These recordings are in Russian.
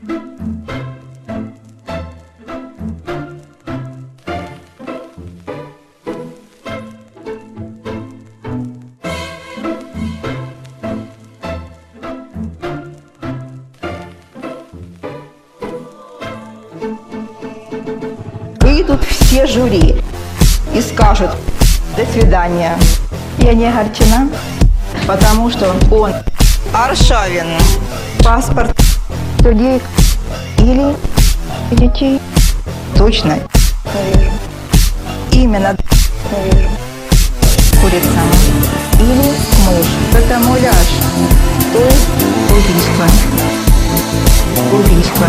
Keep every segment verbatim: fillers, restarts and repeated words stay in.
Выйдут все жюри и скажут «до свидания». Я не огорчена, потому что он Аршавин. Паспорт людей или детей точно не вижу. Именно не вижу. Курица или мышь. Это муляж, то есть убийство. Убийство.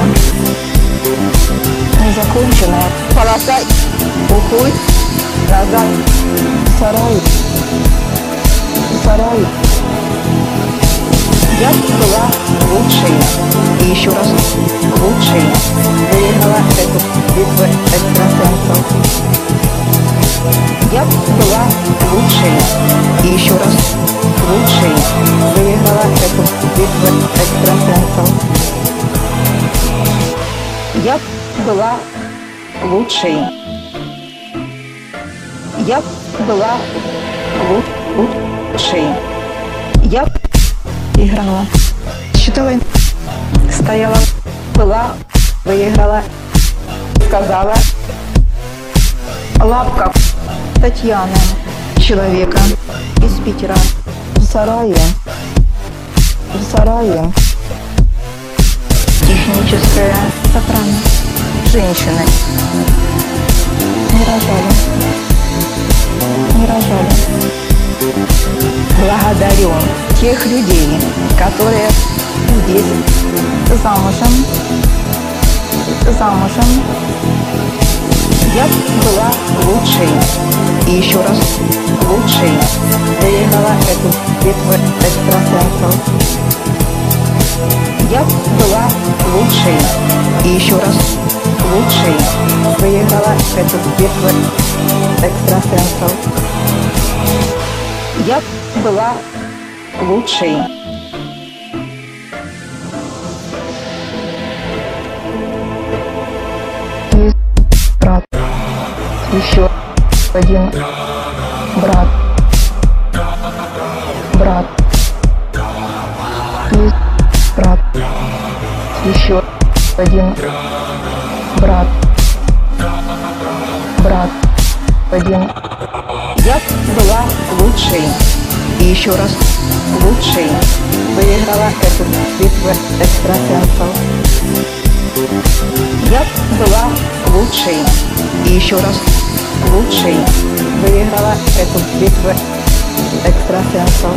Незаконченная полоса уходит назад в сарай. В сарай. Я была лучшей и еще раз лучшей. Выиграла эту битву экстрасенсов. Я была лучшей и еще раз лучшей. Выиграла эту битву экстрасенсов. Я была лучшей. Я была лучшей. Я играла, считала, стояла, была, выиграла, сказала. Лапка Татьяна, человека из Питера, в сарае, в сарае. Техническая сопрано. Женщины не рожали, не рожали. Благодарю тех людей, которые здесь замужем, замужем. Я была лучшей и еще раз лучшей. Выиграла эту битву экстрасенсов. Я была лучшей и еще раз лучшей. Выиграла эту битву экстрасенсов. Я была лучшей. Есть брат, еще один брат, брат, есть брат, еще один брат, брат, один. Я была лучшей и еще раз лучшей. Выиграла эту битву экстрасенсов. Я была лучшей и еще раз лучшей. Выиграла эту битву экстрасенсов.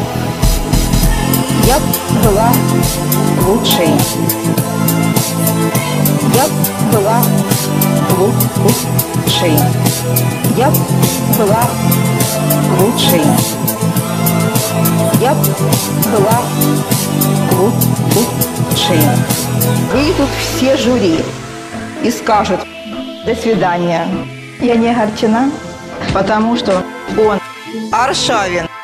Я была лучшей. Я была лучшей. Я была лучшей. Я была лучшей. Выйдут все жюри и скажут «до свидания». Я не огорчена, потому что он Аршавин.